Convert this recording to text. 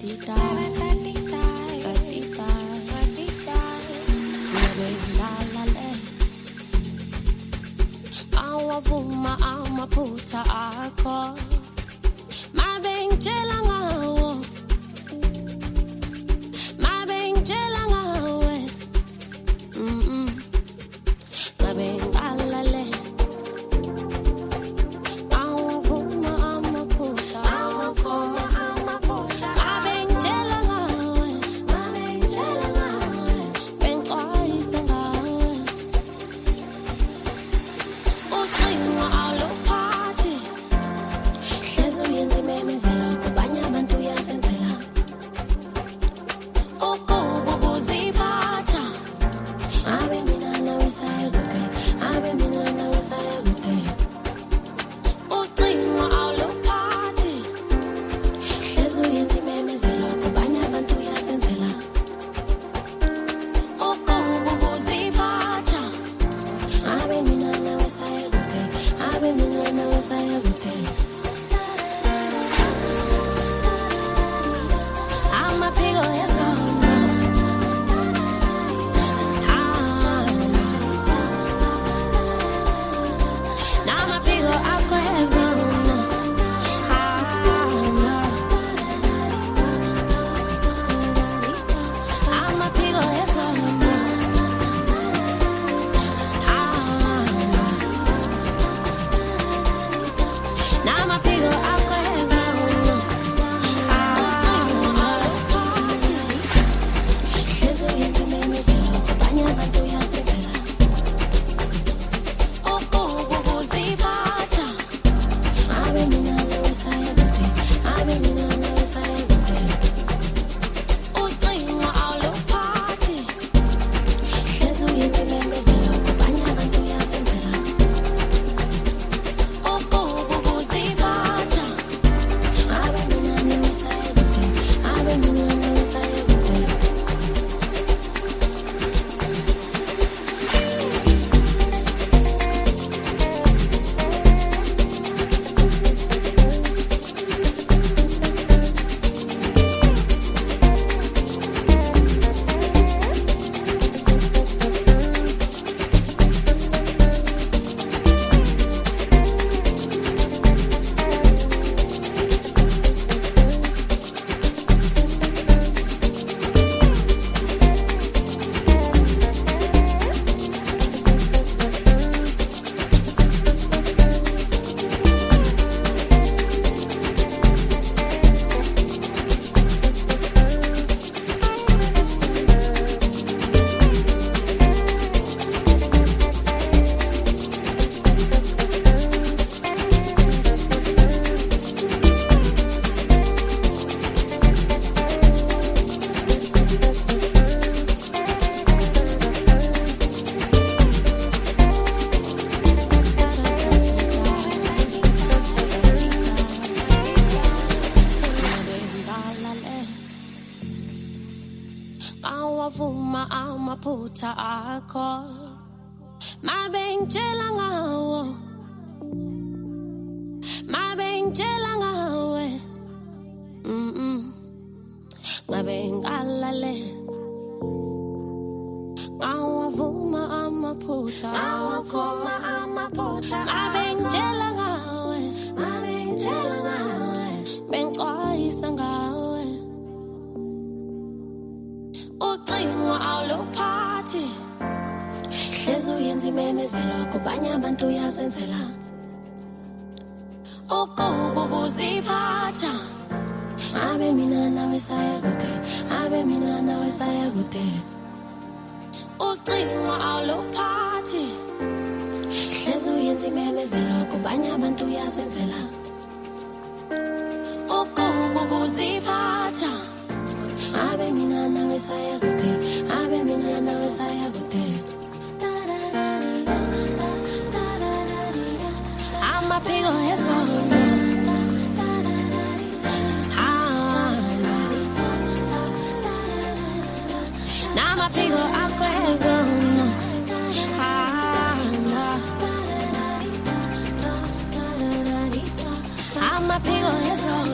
Awavuma amaphutha akho mabengitshela ngawo mabengitshela ngawe mabengalale awavuma amaphutha akho mabengitshela ngawe bengixwayisa ngawe ucingo awuluphathi hlezi uyenza imemezelo kubanye abantu uyasenzela ukuba ubuziphatha abe mina nawe sayakude abe mina nawe sayakude ucingo awuluphathi hlezi uyenza imemezelo kubanye abantu uyasenzela ukuba ubuziphatha abe mina nawe sayakude abe mina nawe sayakude amaphiko yesona namaphiko akho yesona amaphiko yesona namaphiko akho yesona hlezi uyenza imemezelo kubanye abantu uyasenzela ukuba ubuziphatha abe mina nawe sayakude abe mina nawe sayakude ucingo awuluphathi hlezi uyenza imemezelo kubanye abantu uyasenzela ukuba ubuziphatha abe mina nawe sayakude abe mina nawe sayakude awavuma amaphutha akho mabengitshela ngawo mabengitshela ngawe mabengalale awavuma amaphutha akho mabengitshela ngawe bengixwayisa ngawe ucingo awuluphathi hlezi uyenza imemezelo kubanye abantu uyasenzela ukuba ubuziphatha abe mina nawe sayakude abe mina nawe sayakude ucingo awuluphathi hlezi uyenza imemezelo kubanye abantu uyasenzela ukuba ubuziphatha abe mina nawe sayakude abe mina nawe sayakude amaphiko yesona namaphiko akho yesona amaphiko yesona